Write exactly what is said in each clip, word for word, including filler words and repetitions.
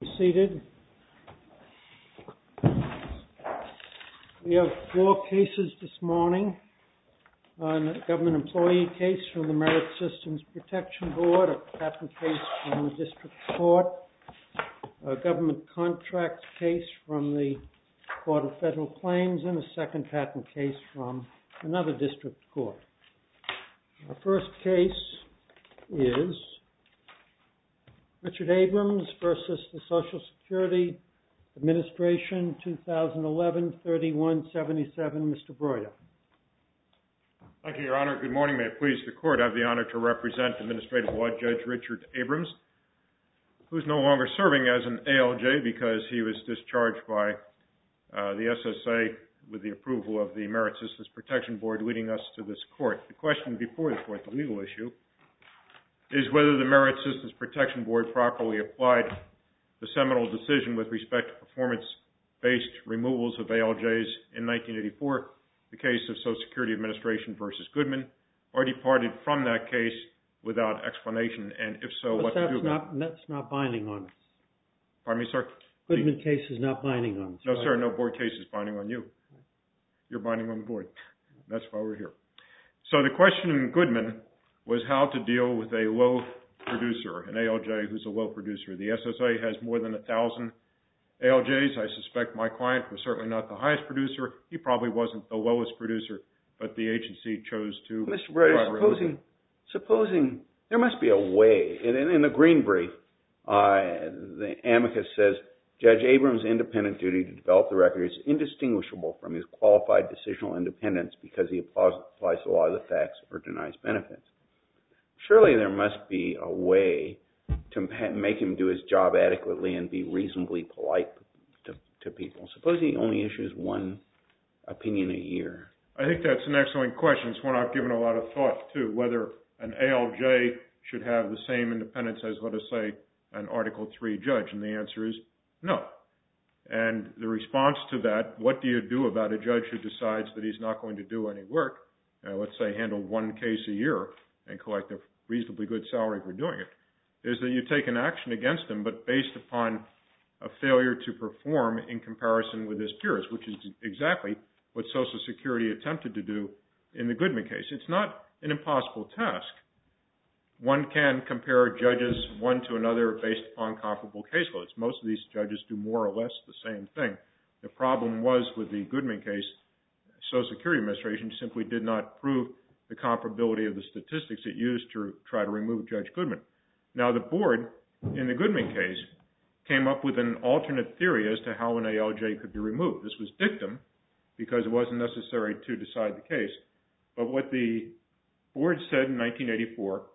Seated. We have four cases this morning. On a government employee case from the Merit Systems Protection Board, a patent case from the District Court, a government contract case from the Court of Federal Claims, and a second patent case from another district court. Our first case is Richard Abrams versus the Social Security Administration, two thousand eleven, thirty-one seventy-seven. Mister Broida. Thank you, Your Honor. Good morning. May it please the Court, I have the honor to represent Administrative Law Judge Richard Abrams, who's no longer serving as an A L J because he was discharged by uh, the S S A with the approval of the Merit Systems Protection Board, leading us to this Court. The question before the Court, the legal issue, is whether the Merit Systems Protection Board properly applied the seminal decision with respect to performance-based removals of A L Js in nineteen eighty-four, the case of Social Security Administration versus Goodman, or departed from that case without explanation, and if so, but what to do not, about it. That's not binding on us. Pardon me, sir? Goodman the, case is not binding on us. No, right? sir, no board case is binding on you. You're binding on the board. That's why we're here. So the question in Goodman was how to deal with a low producer, an A L J who's a low producer. The S S A has more than a thousand A L Js. I suspect my client was certainly not the highest producer. He probably wasn't the lowest producer, but the agency chose to... Mister Broida, supposing, supposing there must be a way. In, in the green brief, uh, the amicus says, Judge Abrams' independent duty to develop the record is indistinguishable from his qualified decisional independence because he applies, applies the law of the facts or denies benefits. Surely there must be a way to make him do his job adequately and be reasonably polite to, to people. Suppose he only issues one opinion a year. I think that's an excellent question. It's one I've given a lot of thought to, whether an A L J should have the same independence as, let us say, an Article three judge, and the answer is no. And the response to that, what do you do about a judge who decides that he's not going to do any work, uh, let's say handle one case a year and collect a reasonably good salary for doing it, is that you take an action against him, but based upon a failure to perform in comparison with his peers, which is exactly what Social Security attempted to do in the Goodman case. It's not an impossible task. One can compare judges one to another based upon comparable caseloads. Most of these judges do more or less the same thing. The problem was with the Goodman case, Social Security Administration simply did not prove the comparability of the statistics it used to try to remove Judge Goodman. Now, the board, in the Goodman case, came up with an alternate theory as to how an A L J could be removed. This was dictum because it wasn't necessary to decide the case. But what the board said in nineteen eighty-four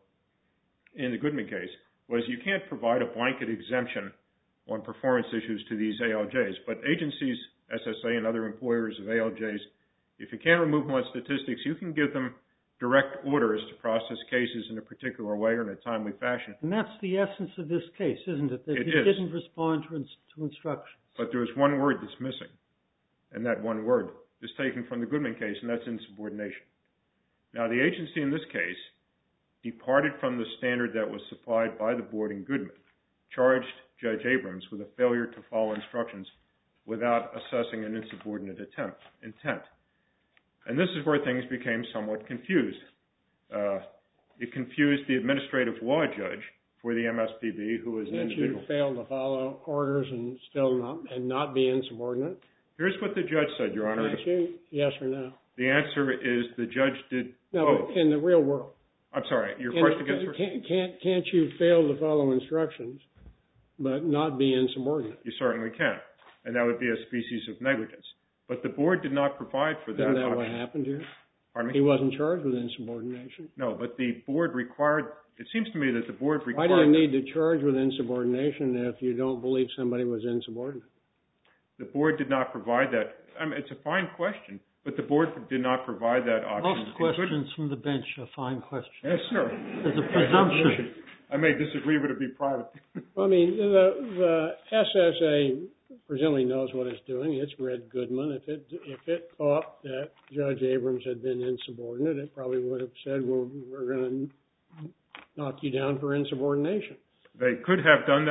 in the Goodman case was you can't provide a blanket exemption on performance issues to these A L Js. But agencies, S S A and other employers of A L Js, if you can't remove them on statistics, you can give them direct orders to process cases in a particular way or in a timely fashion. And that's the essence of this case, isn't it? That it he is. didn't respond to, ins- to instructions. But there is one word that's missing, and that one word is taken from the Goodman case, and that's insubordination. Now, the agency in this case departed from the standard that was supplied by the board in Goodman, charged Judge Abrams with a failure to follow instructions without assessing an insubordinate attempt, intent. And this is where things became somewhat confused. Uh, it confused the administrative law judge for the M S P B, who was an Can't individual. you fail to follow orders and still not and not be insubordinate? Here's what the judge said, Your Honor. Can't you? Yes or no? The answer is the judge did No, both. in the real world. I'm sorry, your In question the- again, sir? Can't, can't, can't you fail to follow instructions but not be insubordinate? You certainly can, and that would be a species of negligence. But the board did not provide for that Isn't that option. what happened here? Pardon me? He wasn't charged with insubordination. No, but the board required, it seems to me that the board Why required... do you need to charge with insubordination if you don't believe somebody was insubordinate? The board did not provide that. I mean, it's a fine question, but the board did not provide that option. Most questions from the bench are fine questions. Yes, sir. There's a presumption. I may disagree, but it'd be private. Well, I mean, the, the S S A presumably knows what it's doing. It's read Goodman. If it if it thought that Judge Abrams had been insubordinate, it probably would have said, well, we're going to knock you down for insubordination. They could have done that,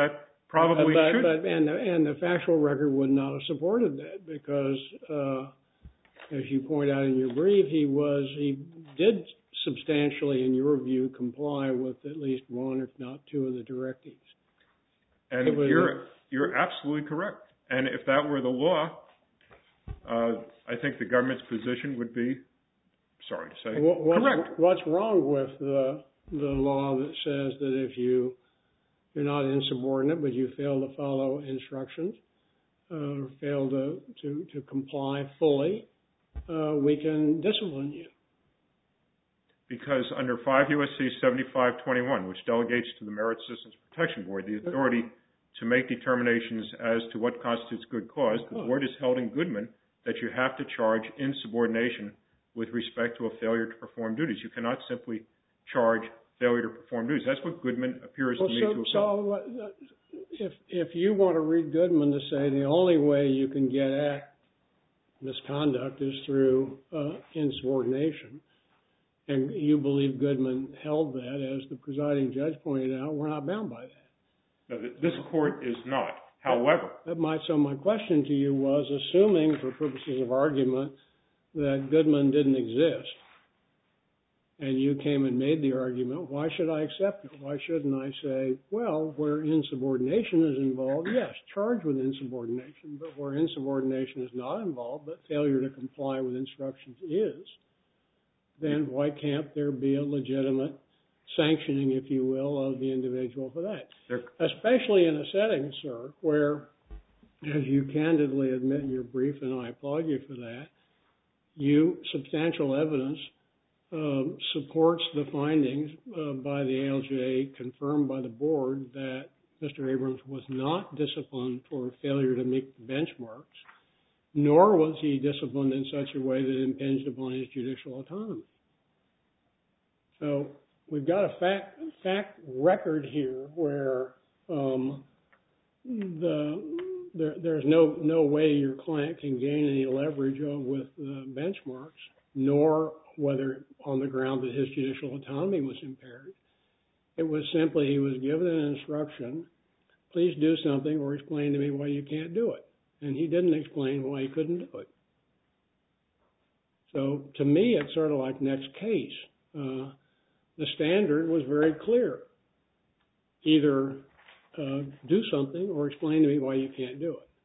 probably but, should. But, and, the, and the factual record would not have supported that because, uh, as you point out in your brief, he was, he did substantially, in your view, comply with at least one, if not two, of the directives. And you're, you're absolutely correct. And if that were the law, uh, I think the government's position would be, sorry to say, what, what's, correct. What's wrong with the the law that says that if you, you're not insubordinate, but you fail to follow instructions, uh, fail to, to, to comply fully, uh, we can discipline you? Because under five U S C seventy-five twenty-one, which delegates to the Merit Systems Protection Board the authority to make determinations as to what constitutes good cause, the board is held in Goodman that you have to charge insubordination with respect to a failure to perform duties. You cannot simply charge failure to perform duties. That's what Goodman appears well, to me so, to so if if you want to read Goodman to say the only way you can get at misconduct is through uh, insubordination, and you believe Goodman held that, as the presiding judge pointed out, we're not bound by that. No, this court is not. However, that might, so my question to you was, assuming for purposes of argument that Goodman didn't exist, and you came and made the argument, why should I accept it? Why shouldn't I say, well, where insubordination is involved, yes, charge with insubordination, but where insubordination is not involved, but failure to comply with instructions is, then why can't there be a legitimate sanctioning, if you will, of the individual for that? They're, Especially in a setting, sir, where, as you candidly admit in your brief, and I applaud you for that, you, substantial evidence, um, supports the findings uh, by the A L J, confirmed by the board, that Mister Abrams was not disciplined for failure to meet the benchmarks, nor was he disciplined in such a way that it impinged upon his judicial autonomy. So we've got a fact fact record here where um, the there, there's no no way your client can gain any leverage with the benchmarks, nor whether on the ground that his judicial autonomy was impaired. It was simply he was given an instruction, please do something or explain to me why you can't do it. And he didn't explain why he couldn't do it. So to me, it's sort of like next case. Uh, the standard was very clear. Either uh, do something or explain to me why you can't do it.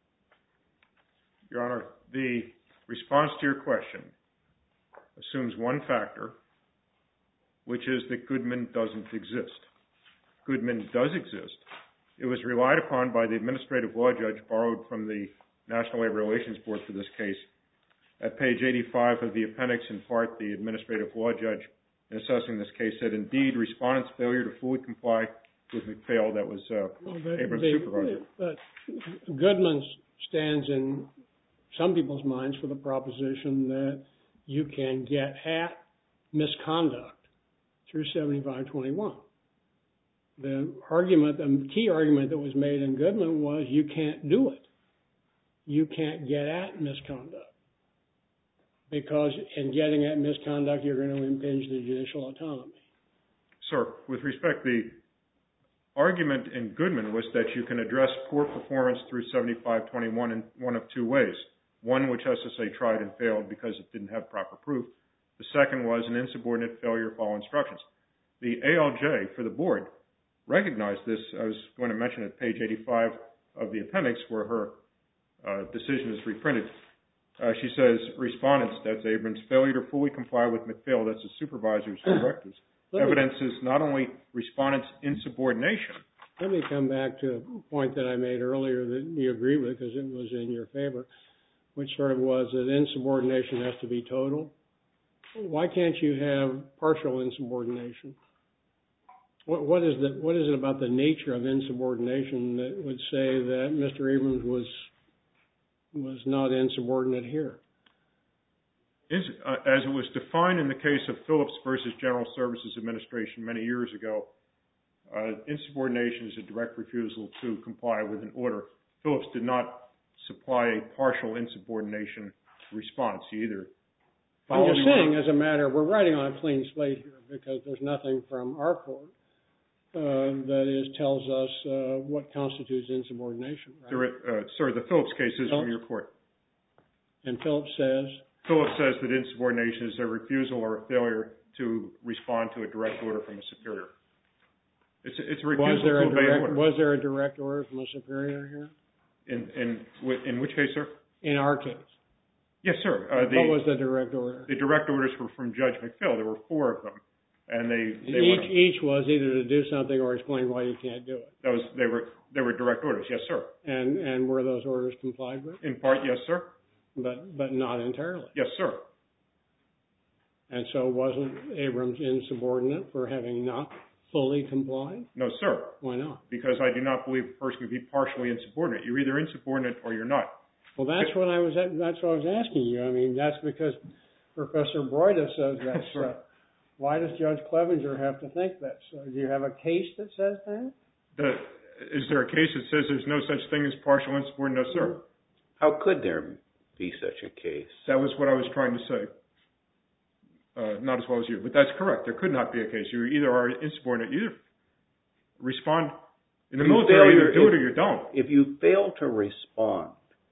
Your Honor, the response to your question assumes one factor, which is that Goodman doesn't exist. Goodman does exist. It was relied upon by the administrative law judge, borrowed from the National Labor Relations Board for this case. At page eighty-five of the appendix, in part, the administrative law judge, in assessing this case, said, indeed, respondent's failure to fully comply with McPhail, that was uh, well, but Abrams' they, supervisor. But Goodman stands in some people's minds for the proposition that you can get at misconduct through seventy-five twenty-one. The argument, the key argument that was made in Goodman was you can't do it. You can't get at misconduct because in getting at misconduct, you're going to impinge the judicial autonomy. Sir, with respect, the argument in Goodman was that you can address poor performance through seventy-five twenty-one in one of two ways. One, which S S A tried and failed because it didn't have proper proof. The second was an insubordinate failure to follow instructions. The A L J, for the board, recognized this. I was going to mention at page eighty-five of the appendix where her uh, decision is reprinted. Uh, she says, respondents, that's Abrams, failure to fully comply with McPhail, that's the supervisor's directives, evidence is not only respondents' insubordination. Let me come back to a point that I made earlier that you agree with because it was in your favor, which sort of was that insubordination has to be total. Why can't you have partial insubordination? What, what is the, what is it about the nature of insubordination that would say that Mister Abrams was was not insubordinate here? Is, uh, as it was defined in the case of Phillips versus General Services Administration many years ago, uh, insubordination is a direct refusal to comply with an order. Phillips did not supply a partial insubordination response either. I'm just saying, as a matter, we're writing on a clean slate here because there's nothing from our court uh, that is, tells us uh, what constitutes insubordination, right? There, uh, sir, the Phillips case is from your court. And Phillips says? Phillips says that insubordination is a refusal or a failure to respond to a direct order from a superior. It's a, it's a refusal was there to a obey direct, order. Was there a direct order from a superior here? In in in which case, sir? In our case. Yes, sir. Uh, the, what was the direct order? The direct orders were from Judge McPhail. There were four of them, and they, they each went, each was either to do something or explain why you can't do it. That was they were they were direct orders. Yes, sir. And and were those orders complied with? In part, yes, sir. But but not entirely. Yes, sir. And so wasn't Abrams insubordinate for having not fully complied? No, sir. Why not? Because I do not believe a person can be partially insubordinate. You're either insubordinate or you're not. Well, that's what I was. That's what I was asking you. I mean, that's because Professor Broida says that. So why does Judge Clevenger have to think that? So do you have a case that says that? The, is there a case that says there's no such thing as partial insubordination? No, sir. How could there be such a case? That was what I was trying to say. Uh, not as well as you, but that's correct. There could not be a case. You either are insubordinate, you either respond in the military, either do it or you don't. If you fail to respond,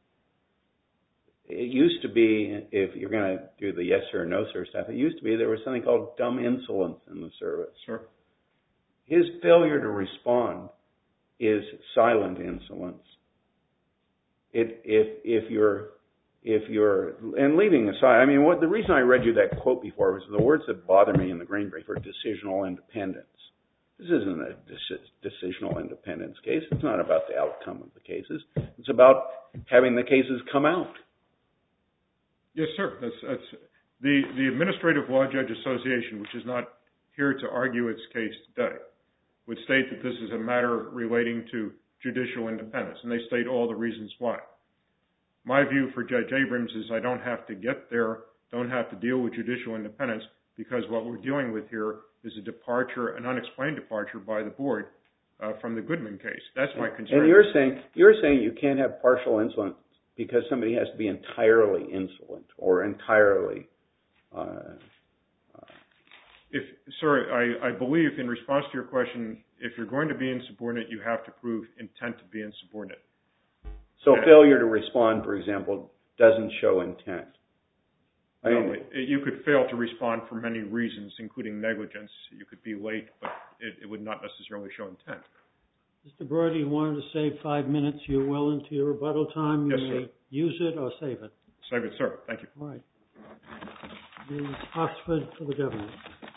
it used to be, if you're going to do the yes sir, no sir stuff, it used to be there was something called dumb insolence in the service. Sure. His failure to respond is silent insolence. It, if if you're if you're and leaving aside, I mean, what the reason I read you that quote before was the words that bother me in the Green Brief are decisional independence. This isn't a decisional independence case. It's not about the outcome of the cases. It's about having the cases come out. Yes, sir. That's, that's the, the Administrative Law Judge Association, which is not here to argue its case today, would state that this is a matter relating to judicial independence, and they state all the reasons why. My view for Judge Abrams is I don't have to get there, don't have to deal with judicial independence, because what we're dealing with here is a departure, an unexplained departure by the board uh, from the Goodman case. That's my concern. And you're saying you're saying you can't have partial insolence because somebody has to be entirely insolent or entirely. Uh, uh, if, sir, I, I believe in response to your question, if you're going to be insubordinate, you have to prove intent to be insubordinate. So and, failure to respond, for example, doesn't show intent. I no, mean, it, it, you could fail to respond for many reasons, including negligence. You could be late, but it, it would not necessarily show intent. Mister Brody, you wanted to save five minutes. You're well into your rebuttal time. You Yes, may sir. use it or save it. Save it, sir. Thank you. All right. Ms. Oxford for the government.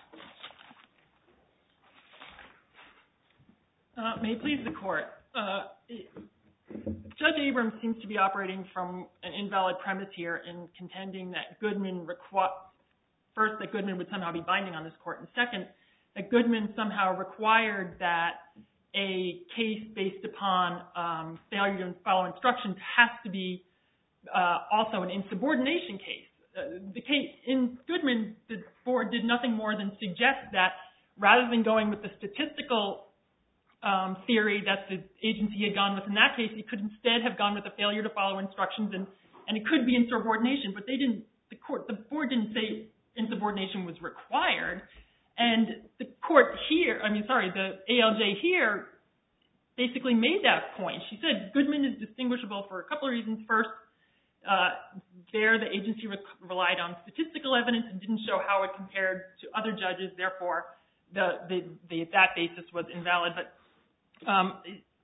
Uh, may it please the court. Uh, it, Judge Abrams seems to be operating from an invalid premise here in contending that Goodman requ- first, that Goodman would somehow be binding on this court, and second, that Goodman somehow required that a case based upon um, failure to follow instructions has to be uh, also an insubordination case. Uh, the case in Goodman, the board did nothing more than suggest that rather than going with the statistical um, theory that the agency had gone with in that case, it could instead have gone with a failure to follow instructions, and, and it could be insubordination. But they didn't. The court, the board didn't say insubordination was required. And the court here, I mean, sorry, the A L J here basically made that point. She said Goodman is distinguishable for a couple of reasons. First, uh, there the agency re- relied on statistical evidence and didn't show how it compared to other judges. Therefore, the, the, the that basis was invalid. But um,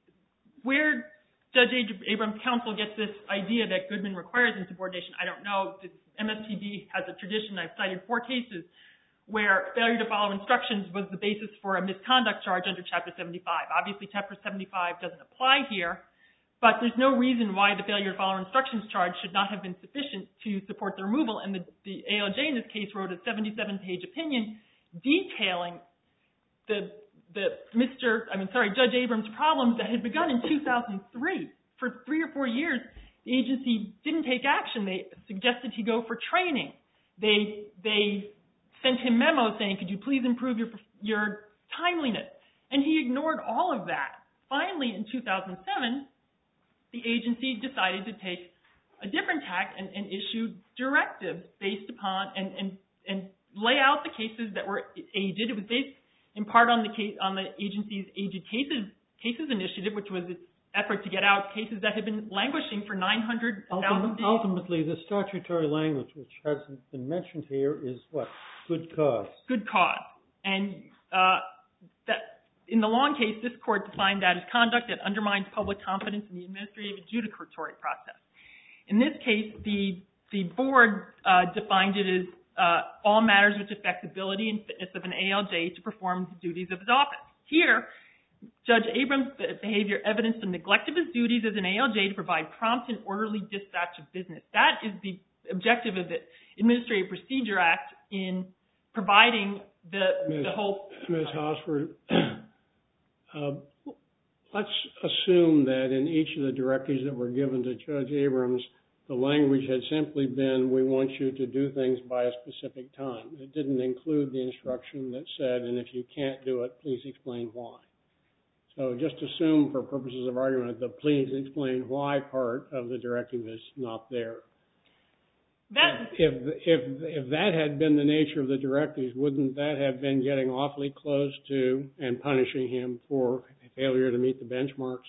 where Judge Abrams' counsel gets this idea that Goodman requires insubordination, I don't know. The M S P B has a tradition. I've cited four cases where failure to follow instructions was the basis for a misconduct charge under Chapter seventy-five. Obviously, Chapter seventy-five doesn't apply here, but there's no reason why the failure to follow instructions charge should not have been sufficient to support the removal. And the, the A L J in this case wrote a seventy-seven page opinion detailing the the Mister I mean, sorry, Judge Abrams' problems that had begun in two thousand three. For three or four years, the agency didn't take action. They suggested he go for training. They they sent him memos saying, could you please improve your your timeliness? And he ignored all of that. Finally, in two thousand seven, the agency decided to take a different tack and, and issue directives based upon and, and, and lay out the cases that were aged. It was based, in part on the case, on the agency's aged cases cases initiative, which was its effort to get out cases that had been languishing for nine hundred thousand days. Ultimately, the statutory language, which hasn't been mentioned here, is what? Good cause. Good cause. And uh, that in the Long case, this court defined that as conduct that undermines public confidence in the administrative adjudicatory process. In this case, the the board uh, defined it as uh, all matters which affect the ability and fitness of an A L J to perform the duties of his office. Here, Judge Abrams' behavior evidenced the neglect of his duties as an A L J to provide prompt and orderly dispatch of business. That is the objective of the Administrative Procedure Act in providing the, Miz the whole... Miz Hosford, uh, let's assume that in each of the directives that were given to Judge Abrams, the language had simply been, we want you to do things by a specific time. It didn't include the instruction that said, and if you can't do it, please explain why. So just assume for purposes of argument that the please explain why part of the directive is not there. That, if, if, if that had been the nature of the directives, wouldn't that have been getting awfully close to and punishing him for failure to meet the benchmarks?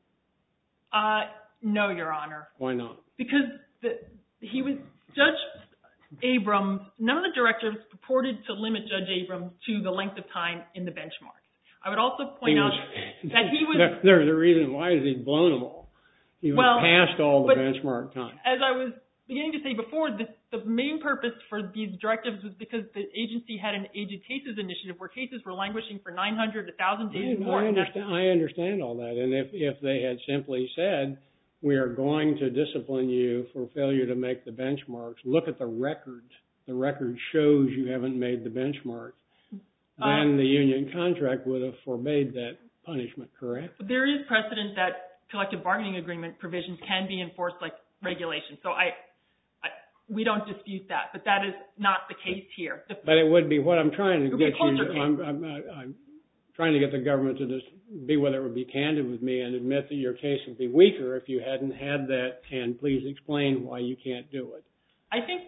Uh, no, Your Honor. Why not? Because the, he was, Judge Abrams, none of the directives purported to limit Judge Abrams to the length of time in the benchmarks. I would also point he out was, that he was... There's a reason why is he's blown them all. He was well, past all the benchmark time. As I was beginning to say before, the, the main purpose for these directives was because the agency had an aged cases initiative where cases were languishing for nine hundred, one thousand days I, more. I understand, I understand all that. And if, if they had simply said, we are going to discipline you for failure to make the benchmarks, look at the record. The record shows you haven't made the benchmarks. Then uh, the union contract would have forbade that punishment, correct? There is precedent that collective bargaining agreement provisions can be enforced like regulation. So I, I we don't dispute that, but that is not the case here. The, but it would be what I'm trying to get you. Case. I'm, I'm, I'm trying to get the government to just be whether it would be candid with me and admit that your case would be weaker if you hadn't had that. And please explain why you can't do it. I think.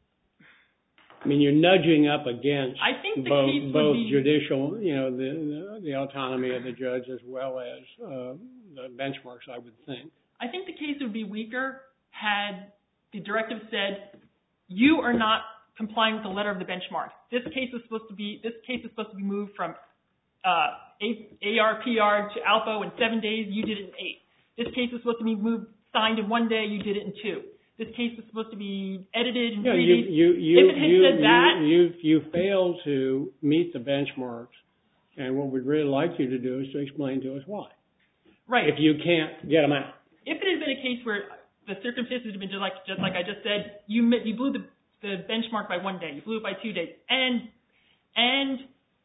I mean, you're nudging up against I think the both, case both would be, judicial, you know, the, the the autonomy of the judge as well as uh, the benchmarks, I would think. I think the case would be weaker had the directive said, you are not complying with the letter of the benchmark. This case is supposed to be this case is supposed to be moved from uh, A R P R to ALPO in seven days. You did it in eight. This case is supposed to be moved signed in one day. You did it in two. This case is supposed to be edited in yeah, three you, days. You, you, if it had you, said that, you, you, you failed to meet the benchmarks, and what we'd really like you to do is to explain to us why. Right. If you can't get them out. If it had been a case where the circumstances had been just like just like I just said, you you blew the the benchmark by one day, you blew it by two days, and and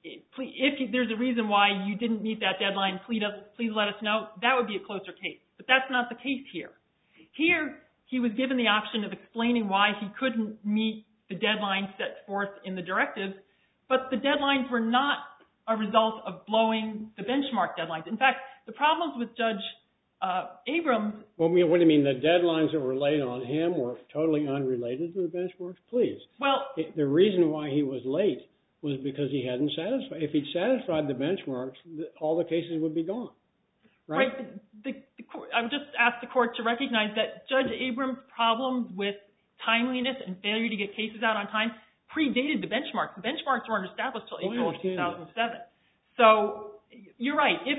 if you, there's a reason why you didn't meet that deadline, please please let us know. That would be a closer case. But that's not the case here. Here. He was given the option of explaining why he couldn't meet the deadline set forth in the directives, but the deadlines were not a result of blowing the benchmark deadlines. In fact, the problems with Judge uh, Abrams... Well, what do you mean? The deadlines that were laid on him were totally unrelated to the benchmarks? Please. Well... It, the reason why he was late was because he hadn't satisfied... If he'd satisfied the benchmarks, the, all the cases would be gone. Right. right. The, the, the, I would just ask the court to recognize that Judge Abrams' problems with timeliness and failure to get cases out on time predated the benchmarks. The benchmarks weren't established until April of two thousand seven. That. So you're right. If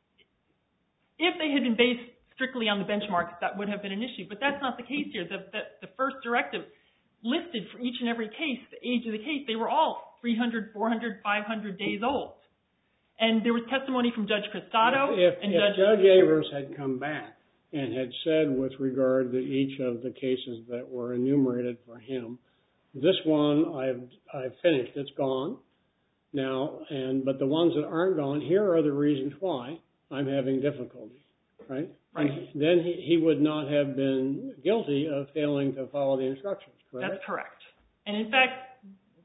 if they had been based strictly on the benchmarks, that would have been an issue. But that's not the case here. The, the, the first directive listed for each and every case, the age of the case, they were all three hundred, four hundred, five hundred days old. And there was testimony from Judge Cristado if, and if Judge... Judge Abrams had come back and had said with regard to each of the cases that were enumerated for him, this one I've I've finished, it's gone now, and but the ones that aren't gone, here are the reasons why I'm having difficulty, right? Right. And then he, he would not have been guilty of failing to follow the instructions, correct? That's correct. And in fact,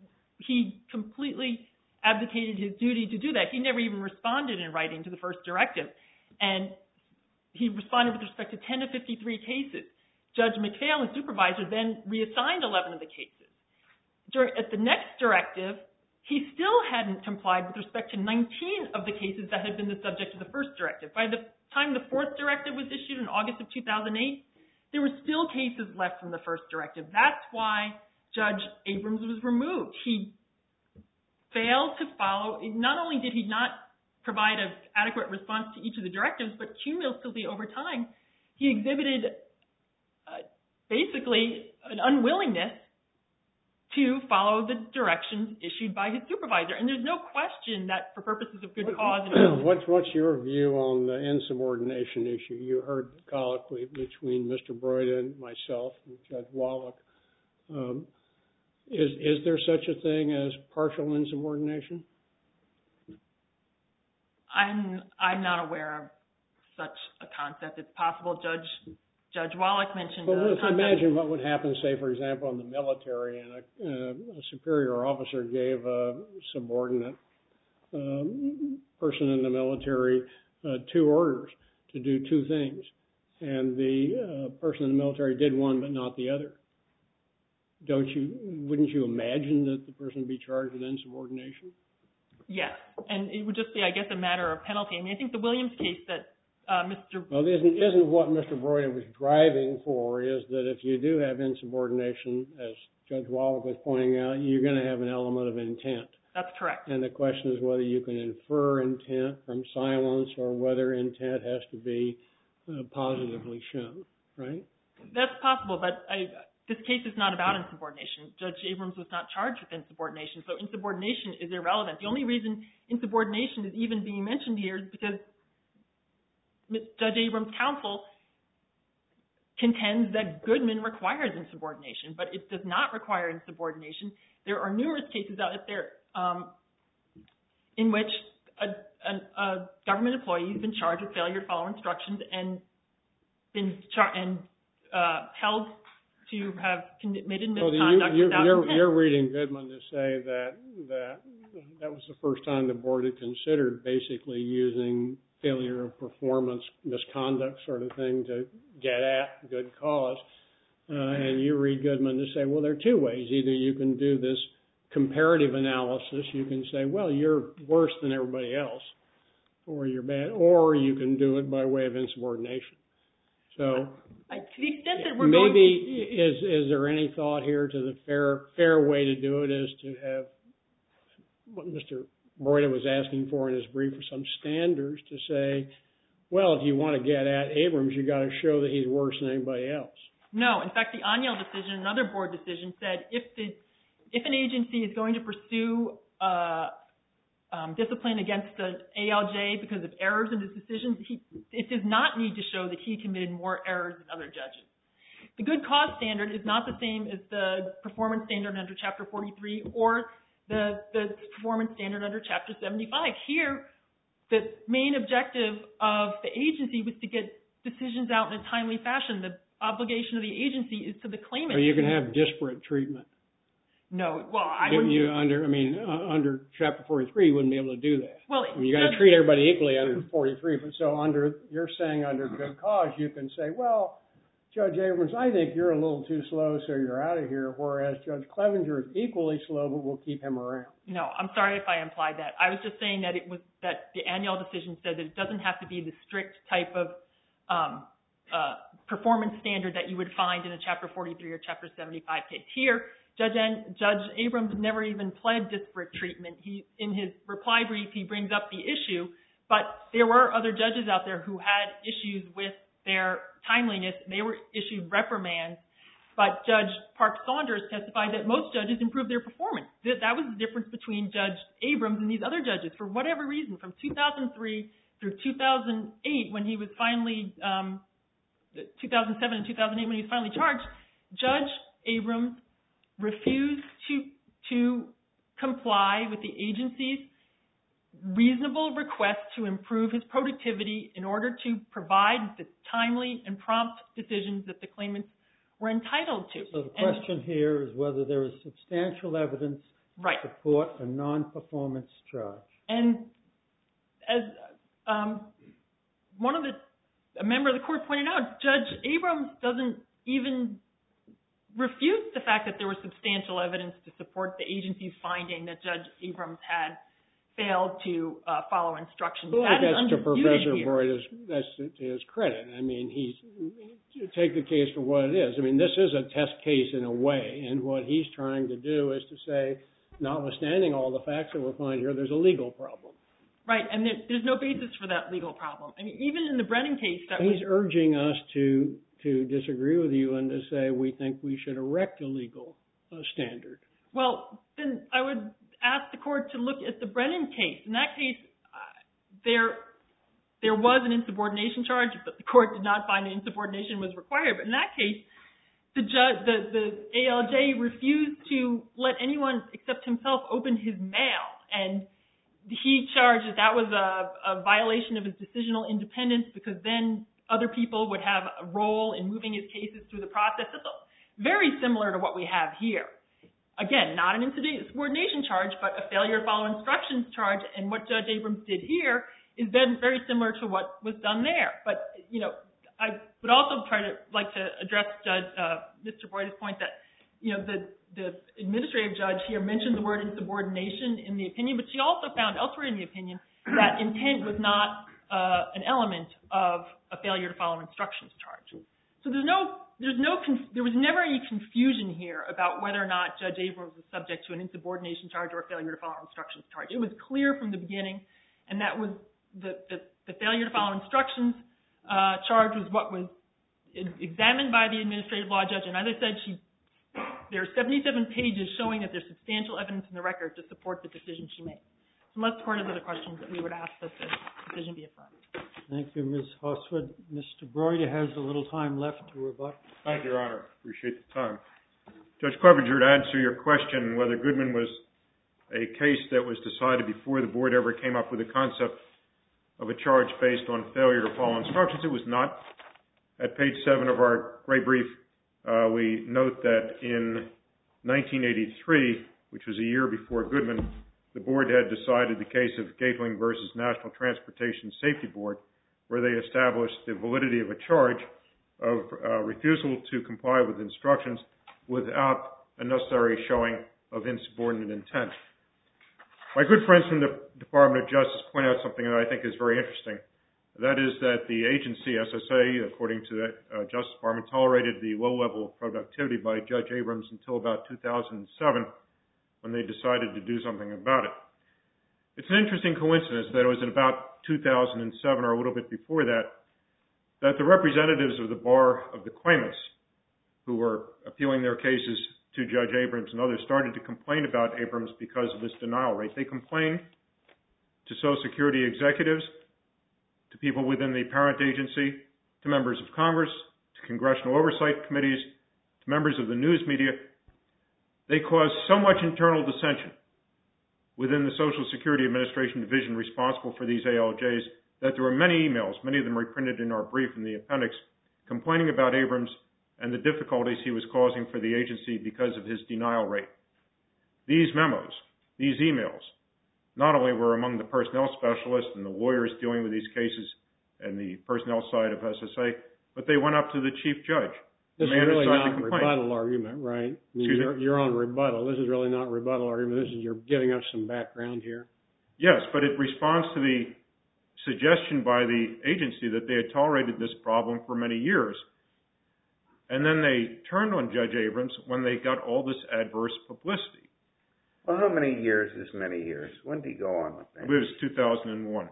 he completely... abdicated his duty to do that. He never even responded in writing to the first directive. And he responded with respect to ten of fifty-three cases. Judge McPhail, his supervisor, then reassigned eleven of the cases. During, at the next directive, he still hadn't complied with respect to nineteen of the cases that had been the subject of the first directive. By the time the fourth directive was issued in August of two thousand eight, there were still cases left from the first directive. That's why Judge Abrams was removed. He failed to follow. Not only did he not provide an adequate response to each of the directives, but cumulatively over time, he exhibited uh, basically an unwillingness to follow the directions issued by his supervisor. And there's no question that for purposes of good cause... what's, what's your view on the insubordination issue? You heard the colloquy between Mister Broida and myself and Judge Wallach. Um, is, is there such a thing as partial insubordination? I'm I'm not aware of such a concept. It's possible. Judge Judge Wallach mentioned. Well, let's concept. imagine what would happen, say, for example, in the military, and a, uh, a superior officer gave a subordinate um, person in the military uh, two orders to do two things, and the uh, person in the military did one but not the other. Don't you? Wouldn't you imagine that the person would be charged with insubordination? Yes, and it would just be, I guess, a matter of penalty. I mean, I think the Williams case that uh, Mister Well, isn't isn't what Mister Broida was driving for is that if you do have insubordination, as Judge Wallach was pointing out, you're going to have an element of intent. That's correct. And the question is whether you can infer intent from silence or whether intent has to be uh, positively shown, right? That's possible, but I, this case is not about insubordination. Judge Abrams was not charged with insubordination, so insubordination is irrelevant. The only reason insubordination is even being mentioned here is because Judge Abrams' counsel contends that Goodman requires insubordination, but it does not require insubordination. There are numerous cases out there um, in which a, a, a government employee has been charged with failure to follow instructions and been char- and uh, held to have committed misconduct well, you, without you're, intent. You're reading Goodman to say that that that was the first time the board had considered basically using failure of performance, misconduct sort of thing to get at good cause. Uh, and you read Goodman to say, well, there are two ways. Either you can do this comparative analysis. You can say, well, you're worse than everybody else, or you're bad, or you can do it by way of insubordination. So I, to the extent that we're maybe going to, is is there any thought here to the fair fair way to do it is to have what Mister Broida was asking for in his brief for some standards to say, well, if you want to get at Abrams, you got to show that he's worse than anybody else. No, in fact, the Onyell decision, another board decision, said if the if an agency is going to pursue uh, um, discipline against the A L J because of errors in his decisions, he, it does not need to show that he committed more errors than other judges. The good cause standard is not the same as the performance standard under Chapter forty-three or the, the performance standard under Chapter seventy-five. Here, the main objective of the agency was to get decisions out in a timely fashion. The obligation of the agency is to the claimant. Or you can have disparate treatment. No, well, I you, wouldn't. You under, I mean, uh, under Chapter forty-three, you wouldn't be able to do that. Well, I mean, you got to treat everybody equally under forty-three. But so under, you're saying under good cause, you can say, well, Judge Abrams, I think you're a little too slow, so you're out of here. Whereas Judge Clevenger is equally slow, but we'll keep him around. No, I'm sorry if I implied that. I was just saying that it was that the Onyell decision said that it doesn't have to be the strict type of um, uh, performance standard that you would find in a Chapter forty-three or Chapter seventy-five case. Here, Judge An- Judge Abrams never even pled disparate treatment. He, in his reply brief, he brings up the issue, but there were other judges out there who had issues with their timeliness. They were issued reprimands, but Judge Park Saunders testified that most judges improved their performance. That, that was the difference between Judge Abrams and these other judges. For whatever reason, from two thousand three through two thousand eight, when he was finally, um, two thousand seven and two thousand eight, when he was finally charged, Judge Abrams refused to to comply with the agency's reasonable request to improve his productivity in order to provide the timely and prompt decisions that the claimants were entitled to. So the question and, here is whether there is substantial evidence right. to support a non-performance charge. And as um, one of the, a member of the court pointed out, Judge Abrams doesn't even refutes the fact that there was substantial evidence to support the agency's finding that Judge Abrams had failed to uh, follow instructions. Well, that that's to Professor here. Boyd, that's to his credit. I mean, he's take the case for what it is. I mean, this is a test case in a way, and what he's trying to do is to say, notwithstanding all the facts that we're finding here, there's a legal problem. Right, and there, there's no basis for that legal problem. I mean, even in the Brennan case, that he's was, urging us to to disagree with you and to say we think we should erect a legal uh, standard. Well, then I would ask the court to look at the Brennan case. In that case, uh, there there was an insubordination charge, but the court did not find that insubordination was required. But in that case, the judge, the, the A L J refused to let anyone except himself open his mail, and he charged that that was a, a violation of his decisional independence because then other people would have a role in moving his cases through the process. It's very similar to what we have here. Again, not an insubordination charge, but a failure to follow instructions charge. And what Judge Abrams did here is then very similar to what was done there. But, you know, I would also try to like to address Judge, uh, Mister Boyd's point that, you know, the, the administrative judge here mentioned the word insubordination in the opinion, but she also found elsewhere in the opinion that intent was not uh, an element of a failure to follow instructions charge. So there's no, there's no, conf- there was never any confusion here about whether or not Judge Abrams was subject to an insubordination charge or a failure to follow instructions charge. It was clear from the beginning, and that was the, the, the failure to follow instructions uh, charge was what was examined by the administrative law judge. And as I said, she, there are seventy-seven pages showing that there's substantial evidence in the record to support the decision she made. Unless the court has other questions, that we would ask that the decision be affirmed. Thank you, Miz Horsford. Mister Broider has a little time left to rebut. Thank you, Your Honor. Appreciate the time. Judge Clevenger, to answer your question whether Goodman was a case that was decided before the board ever came up with a concept of a charge based on failure to follow instructions, it was not. At page seven of our gray brief, uh, we note that in nineteen eighty-three, which was a year before Goodman, the board had decided the case of Gatling versus National Transportation Safety Board, where they established the validity of a charge of uh, refusal to comply with instructions without a necessary showing of insubordinate intent. My good friends from the Department of Justice point out something that I think is very interesting. That is that the agency, S S A, according to the uh, Justice Department, tolerated the low level of productivity by Judge Abrams until about two thousand seven, when they decided to do something about it. It's an interesting coincidence that it was in about two thousand seven or a little bit before that, that the representatives of the bar of the claimants who were appealing their cases to Judge Abrams and others started to complain about Abrams because of this denial rate. They complained to Social Security executives, to people within the parent agency, to members of Congress, to congressional oversight committees, to members of the news media. They caused so much internal dissension within the Social Security Administration division responsible for these A L Js that there were many emails, many of them reprinted in our brief in the appendix, complaining about Abrams and the difficulties he was causing for the agency because of his denial rate. These memos, these emails, not only were among the personnel specialists and the lawyers dealing with these cases and the personnel side of S S A, but they went up to the chief judge. This is really not a rebuttal argument, right? I mean, you're, you're on rebuttal. This is really not a rebuttal argument. This is you're giving us some background here. Yes, but it responds to the suggestion by the agency that they had tolerated this problem for many years. And then they turned on Judge Abrams when they got all this adverse publicity. Well, how many years is many years? When did he go on with that? It was two thousand one.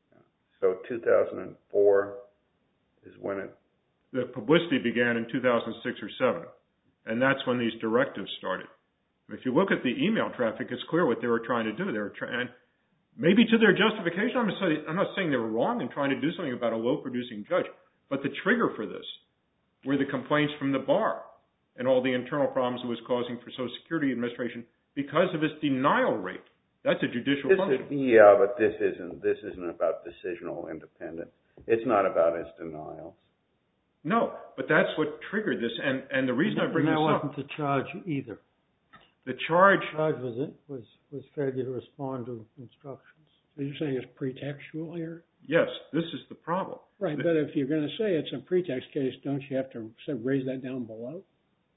So two thousand four is when it... The publicity began in two thousand six or seven, and that's when these directives started. If you look at the email traffic, it's clear what they were trying to do. They were trying, maybe to their justification, I'm, say, I'm not saying they were wrong in trying to do something about a low-producing judge, but the trigger for this were the complaints from the bar and all the internal problems it was causing for Social Security Administration because of its denial rate. That's a judicial this function. Is, yeah, but this isn't. This isn't about decisional independence. It's not about his denials. No, but that's what triggered this, and, and the reason and I bring that this wasn't up... the charge either. The charge... The charge was, it, was, was failure to respond to instructions. So you're saying it's pretextual here? Yes, this is the problem. Right, the, but if you're going to say it's a pretext case, don't you have to raise that down below?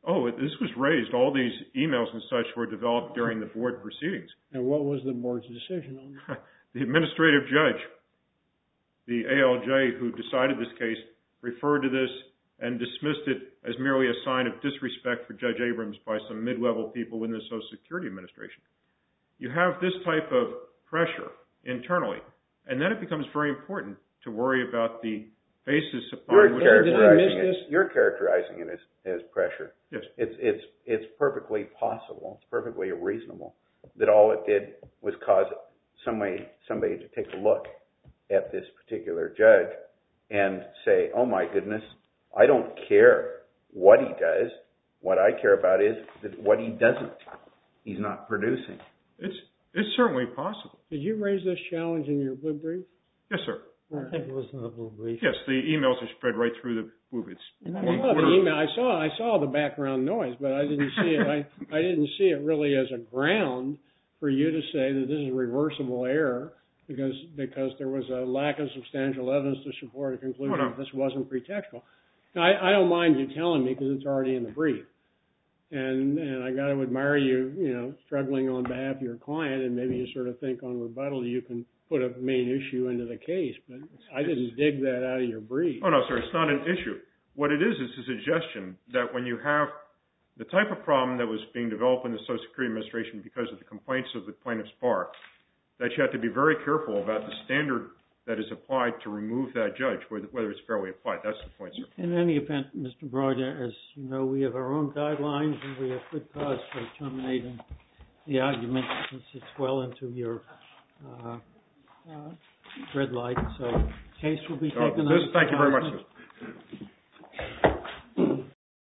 Oh, this was raised. All these emails and such were developed during the board proceedings. And what was the board's decision on that? The administrative judge, the A L J who decided this case, referred to this and dismissed it as merely a sign of disrespect for Judge Abrams by some mid-level people in the Social Security Administration. You have this type of pressure internally, and then it becomes very important to worry about the basis upon You're which characterizing it, it. You're characterizing it as, as pressure. Yes. It's it's it's perfectly possible. It's perfectly reasonable that all it did was cause somebody somebody to take a look at this particular judge and say, "Oh my goodness, I don't care what he does. What I care about is that what he doesn't. He's not producing." It's it's certainly possible. Did you raise this challenge in your blue brief? Yes, sir. I think it was in the blue brief. Yes, the emails are spread right through the blue. It's And one I I saw quarter. the email. I saw I saw the background noise, but I didn't see it. I, I didn't see it really as a ground for you to say that this is a reversible error because because there was a lack of substantial evidence to support a conclusion Oh, no. that this wasn't pretextual. Now, I, I don't mind you telling me because it's already in the brief, and and I got to admire you, you know, struggling on behalf of your client, and maybe you sort of think on rebuttal you can put a main issue into the case, but I didn't dig that out of your brief. Oh, no, sir. It's not an issue. What it is is a suggestion that when you have the type of problem that was being developed in the Social Security Administration because of the complaints of the plaintiff's bar, that you have to be very careful about the standard that is applied to remove that judge, whether it's fairly applied. That's the point, sir. In any event, Mister Broder, as you know, we have our own guidelines and we have good cause for terminating the argument since it's well into your uh, uh, red light. So case will be Uh, taken this, under thank you very much, advisement. sir.